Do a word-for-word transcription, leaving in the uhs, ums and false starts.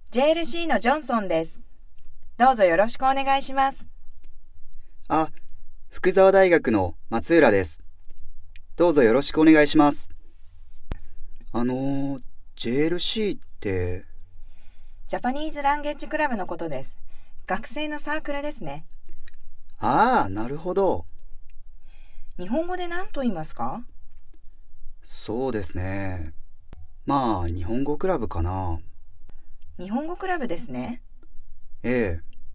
ジェーエルシー のジョンソンです。どうぞよろしくお願いします。 あ、福沢大学の松浦です。どうぞよろしくお願いします。あのー、ジェーエルシー って、 ジャパニーズランゲージクラブのことです。学生のサークルですね。 ああ、なるほど。 日本語で何と言いますか？ そうですね。まあ、日本語クラブかな。 日本語クラブですね。 ええ。